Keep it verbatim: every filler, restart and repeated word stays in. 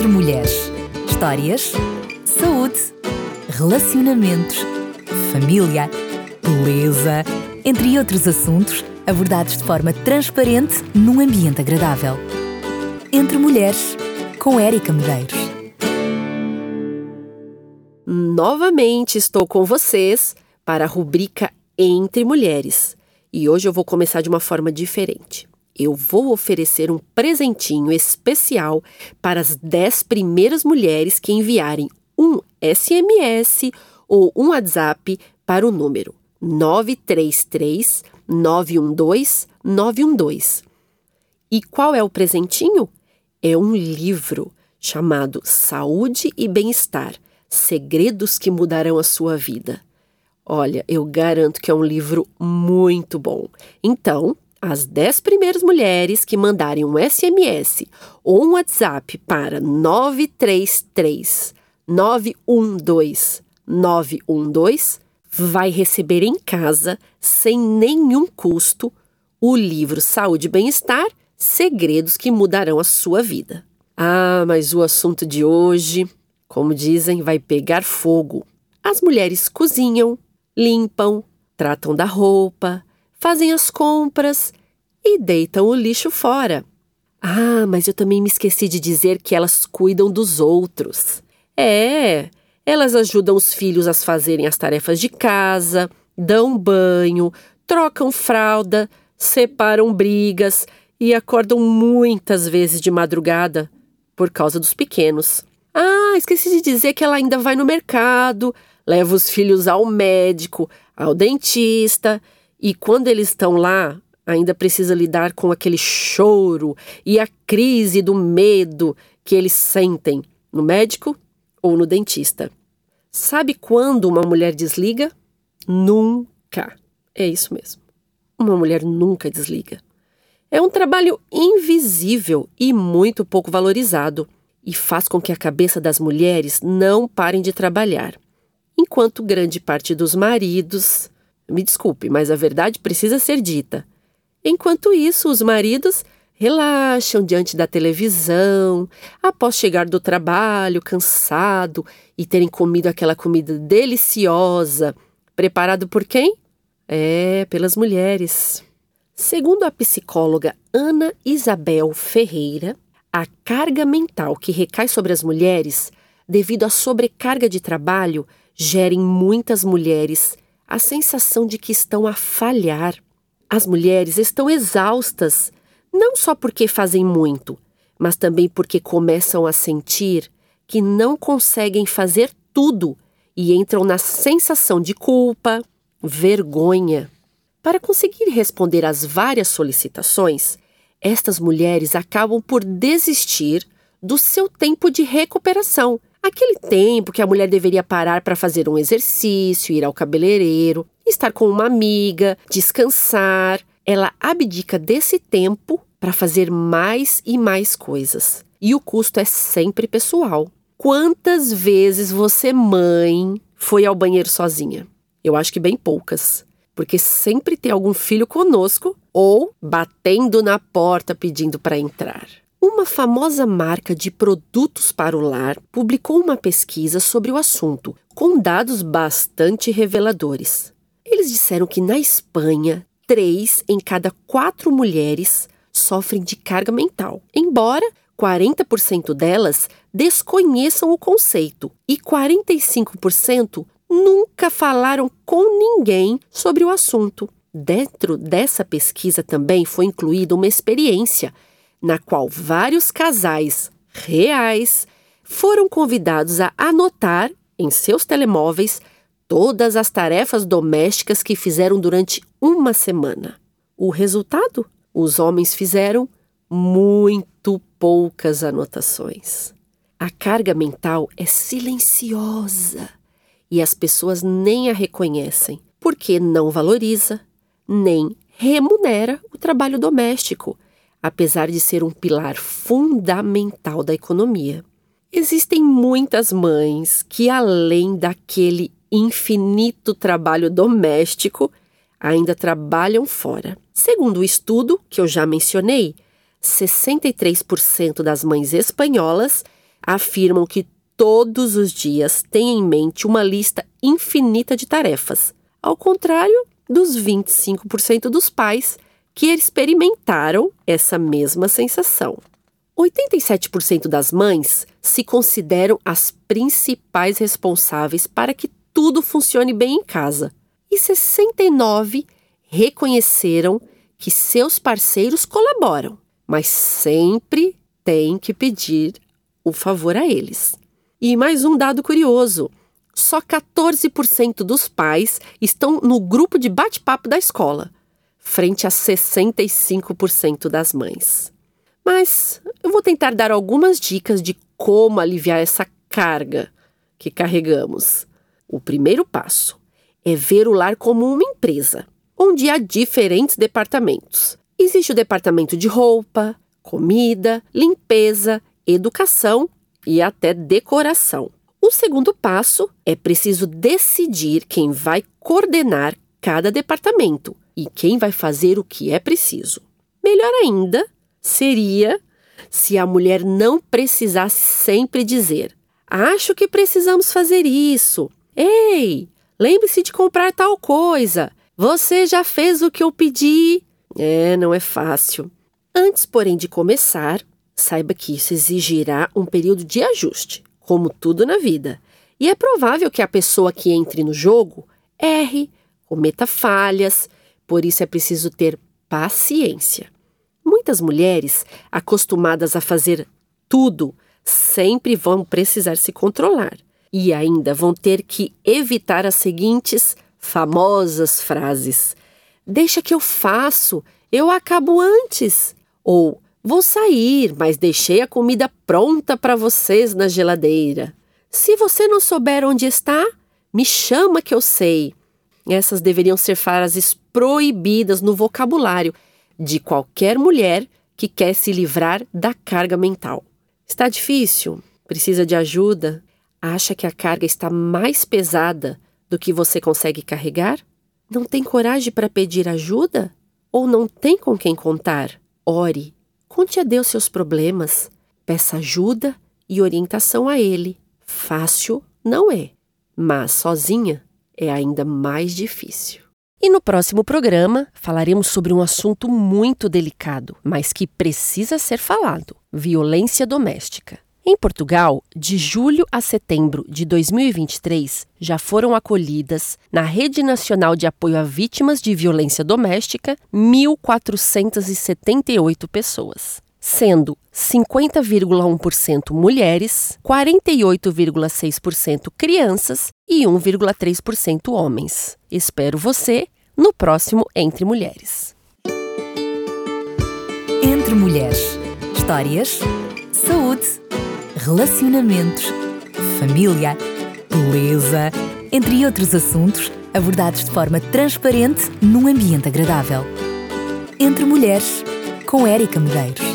Entre Mulheres. Histórias, saúde, relacionamentos, família, beleza, entre outros assuntos abordados de forma transparente num ambiente agradável. Entre Mulheres, com Érica Medeiros. Novamente estou com vocês para a rubrica Entre Mulheres. E hoje eu vou começar de uma forma diferente. Eu vou oferecer um presentinho especial para as dez primeiras mulheres que enviarem um S M S ou um WhatsApp para o número nove três três, nove um dois, nove um dois. E qual é o presentinho? É um livro chamado Saúde e Bem-Estar, Segredos que Mudarão a Sua Vida. Olha, eu garanto que é um livro muito bom. Então, as dez primeiras mulheres que mandarem um S M S ou um WhatsApp para nove três três, nove um dois, nove um dois vai receber em casa, sem nenhum custo, o livro Saúde e Bem-Estar, Segredos que Mudarão a Sua Vida. Ah, mas o assunto de hoje, como dizem, vai pegar fogo. As mulheres cozinham, limpam, tratam da roupa, fazem as compras e deitam o lixo fora. Ah, mas eu também me esqueci de dizer que elas cuidam dos outros. É, elas ajudam os filhos a fazerem as tarefas de casa, dão banho, trocam fralda, separam brigas e acordam muitas vezes de madrugada por causa dos pequenos. Ah, esqueci de dizer que ela ainda vai no mercado, leva os filhos ao médico, ao dentista, e quando eles estão lá, ainda precisa lidar com aquele choro e a crise do medo que eles sentem no médico ou no dentista. Sabe quando uma mulher desliga? Nunca. É isso mesmo. Uma mulher nunca desliga. É um trabalho invisível e muito pouco valorizado e faz com que a cabeça das mulheres não parem de trabalhar. Enquanto grande parte dos maridos... Me desculpe, mas a verdade precisa ser dita. Enquanto isso, os maridos relaxam diante da televisão, após chegar do trabalho, cansado, e terem comido aquela comida deliciosa, preparado por quem? É, pelas mulheres. Segundo a psicóloga Ana Isabel Ferreira, a carga mental que recai sobre as mulheres, devido à sobrecarga de trabalho, gera em muitas mulheres a sensação de que estão a falhar. As mulheres estão exaustas, não só porque fazem muito, mas também porque começam a sentir que não conseguem fazer tudo e entram na sensação de culpa, vergonha. Para conseguir responder às várias solicitações, estas mulheres acabam por desistir do seu tempo de recuperação. Aquele tempo que a mulher deveria parar para fazer um exercício, ir ao cabeleireiro, estar com uma amiga, descansar. Ela abdica desse tempo para fazer mais e mais coisas. E o custo é sempre pessoal. Quantas vezes você, mãe, foi ao banheiro sozinha? Eu acho que bem poucas. Porque sempre tem algum filho conosco ou batendo na porta pedindo para entrar. Uma famosa marca de produtos para o lar publicou uma pesquisa sobre o assunto, com dados bastante reveladores. Eles disseram que na Espanha, três em cada quatro mulheres sofrem de carga mental, embora quarenta por cento delas desconheçam o conceito e quarenta e cinco por cento nunca falaram com ninguém sobre o assunto. Dentro dessa pesquisa também foi incluída uma experiência na qual vários casais reais foram convidados a anotar em seus telemóveis todas as tarefas domésticas que fizeram durante uma semana. O resultado? Os homens fizeram muito poucas anotações. A carga mental é silenciosa e as pessoas nem a reconhecem, porque não valoriza, nem remunera o trabalho doméstico, apesar de ser um pilar fundamental da economia. Existem muitas mães que, além daquele infinito trabalho doméstico, ainda trabalham fora. Segundo o estudo que eu já mencionei, sessenta e três por cento das mães espanholas afirmam que todos os dias têm em mente uma lista infinita de tarefas, ao contrário dos vinte e cinco por cento dos pais que experimentaram essa mesma sensação. oitenta e sete por cento das mães se consideram as principais responsáveis para que tudo funcione bem em casa, e sessenta e nove por cento reconheceram que seus parceiros colaboram, mas sempre tem que pedir o favor a eles. E mais um dado curioso, só quatorze por cento dos pais estão no grupo de bate-papo da escola, frente a sessenta e cinco por cento das mães. Mas eu vou tentar dar algumas dicas de como aliviar essa carga que carregamos. O primeiro passo é ver o lar como uma empresa, onde há diferentes departamentos. Existe o departamento de roupa, comida, limpeza, educação e até decoração. O segundo passo é preciso decidir quem vai coordenar cada departamento e quem vai fazer o que é preciso. Melhor ainda seria se a mulher não precisasse sempre dizer: acho que precisamos fazer isso. Ei, lembre-se de comprar tal coisa. Você já fez o que eu pedi? É, não é fácil. Antes, porém, de começar, saiba que isso exigirá um período de ajuste, como tudo na vida. E é provável que a pessoa que entre no jogo erre, cometa falhas, por isso é preciso ter paciência. Muitas mulheres, acostumadas a fazer tudo, sempre vão precisar se controlar e ainda vão ter que evitar as seguintes famosas frases: deixa que eu faço, eu acabo antes. Ou vou sair, mas deixei a comida pronta para vocês na geladeira. Se você não souber onde está, me chama que eu sei. Essas deveriam ser frases proibidas no vocabulário de qualquer mulher que quer se livrar da carga mental. Está difícil? Precisa de ajuda? Acha que a carga está mais pesada do que você consegue carregar? Não tem coragem para pedir ajuda? Ou não tem com quem contar? Ore, conte a Deus seus problemas, peça ajuda e orientação a Ele. Fácil não é, mas sozinha é ainda mais difícil. E no próximo programa falaremos sobre um assunto muito delicado, mas que precisa ser falado: violência doméstica. Em Portugal, de julho a setembro de dois mil e vinte e três, já foram acolhidas, na Rede Nacional de Apoio a Vítimas de Violência Doméstica, mil quatrocentas e setenta e oito pessoas, sendo cinquenta vírgula um por cento mulheres, quarenta e oito vírgula seis por cento crianças e um vírgula três por cento homens. Espero você no próximo Entre Mulheres. Entre Mulheres. Histórias, saúde, relacionamentos, família, beleza, entre outros assuntos abordados de forma transparente num ambiente agradável. Entre Mulheres, com Érica Medeiros.